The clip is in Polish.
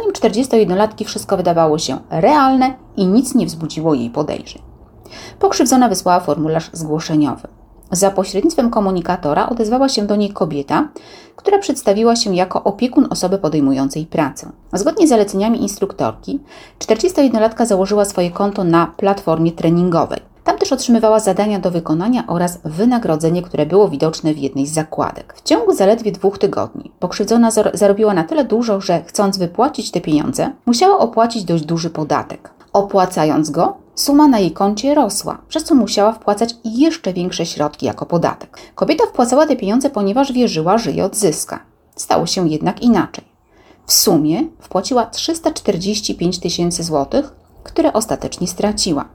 Zdaniem 41-latki wszystko wydawało się realne i nic nie wzbudziło jej podejrzeń. Pokrzywdzona wysłała formularz zgłoszeniowy. Za pośrednictwem komunikatora odezwała się do niej kobieta, która przedstawiła się jako opiekun osoby podejmującej pracę. Zgodnie z zaleceniami instruktorki, 41-latka założyła swoje konto na platformie treningowej. Tam też otrzymywała zadania do wykonania oraz wynagrodzenie, które było widoczne w jednej z zakładek. W ciągu zaledwie 2 tygodni pokrzywdzona zarobiła na tyle dużo, że chcąc wypłacić te pieniądze, musiała opłacić dość duży podatek. Opłacając go, suma na jej koncie rosła, przez co musiała wpłacać jeszcze większe środki jako podatek. Kobieta wpłacała te pieniądze, ponieważ wierzyła, że je odzyska. Stało się jednak inaczej. W sumie wpłaciła 345 000 złotych, które ostatecznie straciła.